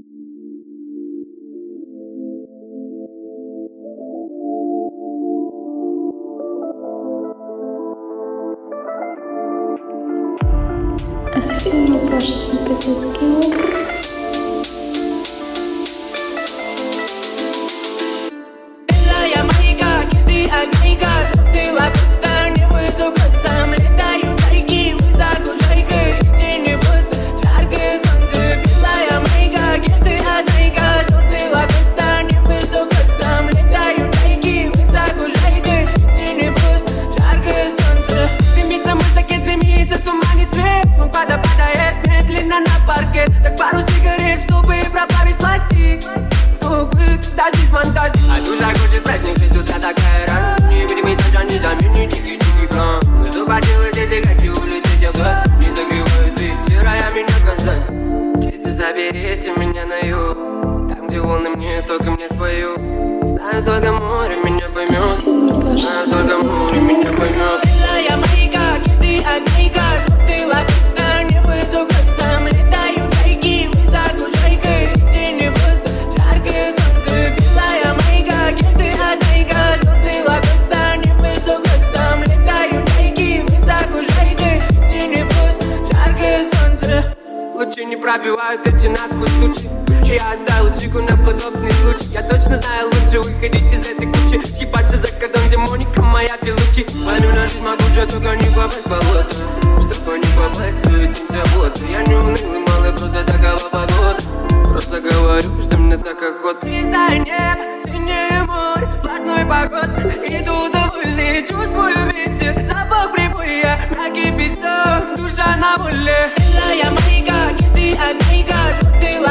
Мне кажется, это детский образ. Белая маяка, кеды огонька, желтый лакустан, невысок ростом, летают чайки, высоко жайкой, тени пусто, жаркое солнце. Белая маяка, кеды огонька, желтый лакустан, невысок ростом, летают чайки, высоко жайкой, тени пусто, жаркое солнце. Дымится мышца, дымится туманный цвет, смог падает медленно на паркет. Так пару сигарет, чтобы проплавить пластик. Да здесь фантастик. А душа хочет праздник, без утра такая рана. Невидимый sunshine, не заменить тихий план. Что поделать, если хочу улететь обратно? Не загревает ты, сырая меня Казань. Птицы, заберите меня на юг, там, где волны мне, только мне споют. Знаю, только море меня поймет. Знаю, только море меня поймет. Белая маяка, кеды огонька, желтый лакустан, невысок ростом, летают чайки, высоко жайкой, тени пусто, жаркое солнце. Белая маяка, кеды огонька, желтый лакустан, невысок ростом, летают чайки, высоко жайкой, тени пусто, жаркое солнце. Лучи не пробивают эти насквозь тучи. Я оставил чеку на подобный случай. Я точно знаю, лучше выходить из этой кучи. Щипаться за кодом, где Моника моя Белучи. Пойму на жизнь могучая, только не попасть в болото. Чтобы не попасть в суетень заботы. Я не унылый малый, просто такова погода. Просто говорю, что мне так охота. Чистое небо, синее море, блатной походкой. Иду довольный, чувствую ветер, запах прибоя, мягкий песок, душа на воле. Белая маяка, кеды огонька, желтый